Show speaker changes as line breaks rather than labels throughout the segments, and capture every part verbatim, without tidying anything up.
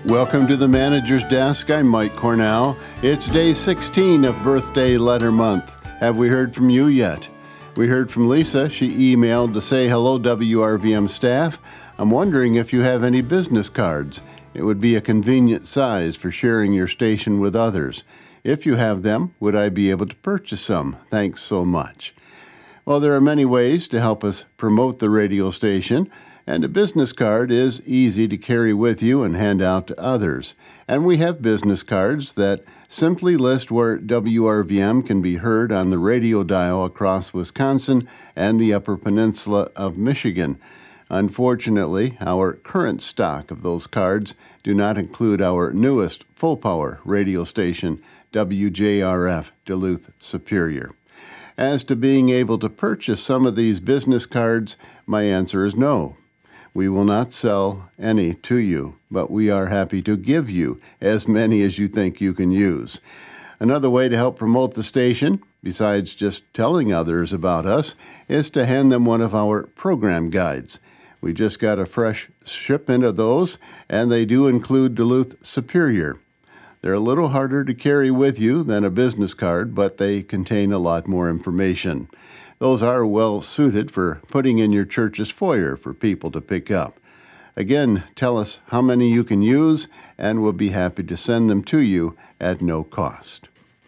Welcome to the Manager's Desk. I'm Mike Cornell. It's day sixteen of Birthday Letter Month. Have we heard from you yet? We heard from Lisa. She emailed to say, hello, W R V M staff. I'm wondering if you have any business cards. It would be a convenient size for sharing your station with others. If you have them, would I be able to purchase some? Thanks so much. Well, there are many ways to help us promote the radio station, and a business card is easy to carry with you and hand out to others. And we have business cards that simply list where W R V M can be heard on the radio dial across Wisconsin and the Upper Peninsula of Michigan. Unfortunately, our current stock of those cards do not include our newest full-power radio station, W J R F Duluth Superior. As to being able to purchase some of these business cards, my answer is no. We will not sell any to you, but we are happy to give you as many as you think you can use. Another way to help promote the station, besides just telling others about us, is to hand them one of our program guides. We just got a fresh shipment of those, and they do include Duluth Superior. They're a little harder to carry with you than a business card, but they contain a lot more information. Those are well suited for putting in your church's foyer for people to pick up. Again, tell us how many you can use, and we'll be happy to send them to you at no cost.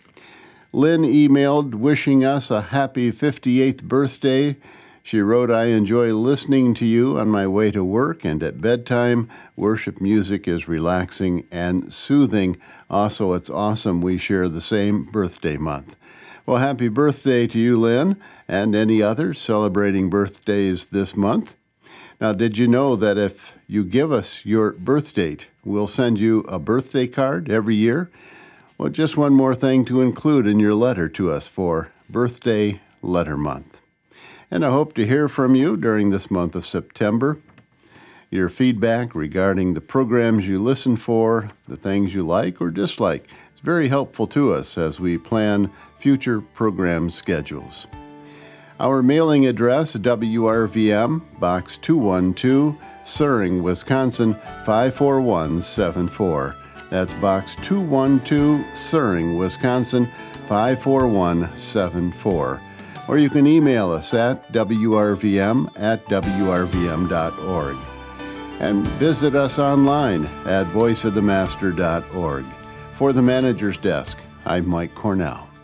Lynn emailed wishing us a happy fifty-eighth birthday. She wrote, I enjoy listening to you on my way to work and at bedtime. Worship music is relaxing and soothing. Also, it's awesome we share the same birthday month. Well, happy birthday to you, Lynn, and any others celebrating birthdays this month. Now, did you know that if you give us your birth date, we'll send you a birthday card every year? Well, just one more thing to include in your letter to us for Birthday Letter Month. And I hope to hear from you during this month of September. Your feedback regarding the programs you listen for, the things you like or dislike, is very helpful to us as we plan future program schedules. Our mailing address, W R V M, Box two one two, Suring, Wisconsin, five four one seven four. That's Box two one two, Suring, Wisconsin, five four one seven four. Or you can email us at W R V M at W R V M dot org. And visit us online at voice of the master dot org. For the Manager's Desk, I'm Mike Cornell.